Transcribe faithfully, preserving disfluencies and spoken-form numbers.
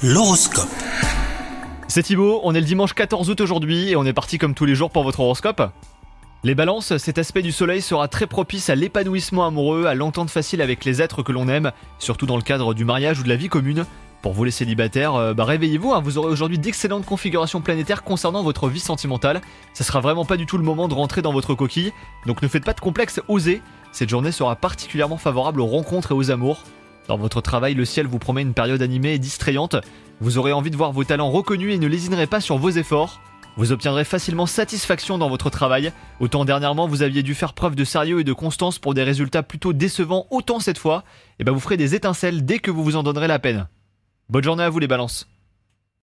L'horoscope. C'est Thibaut, on est le dimanche quatorze août aujourd'hui et on est parti comme tous les jours pour votre horoscope. Les balances, cet aspect du soleil sera très propice à l'épanouissement amoureux, à l'entente facile avec les êtres que l'on aime, surtout dans le cadre du mariage ou de la vie commune. Pour vous les célibataires, euh, bah réveillez-vous, hein, vous aurez aujourd'hui d'excellentes configurations planétaires concernant votre vie sentimentale. Ça sera vraiment pas du tout le moment de rentrer dans votre coquille, donc ne faites pas de complexe, osez. Cette journée sera particulièrement favorable aux rencontres et aux amours. Dans votre travail, le ciel vous promet une période animée et distrayante. Vous aurez envie de voir vos talents reconnus et ne lésinerez pas sur vos efforts. Vous obtiendrez facilement satisfaction dans votre travail. Autant dernièrement vous aviez dû faire preuve de sérieux et de constance pour des résultats plutôt décevants, autant cette fois, et ben vous ferez des étincelles dès que vous vous en donnerez la peine. Bonne journée à vous les balances.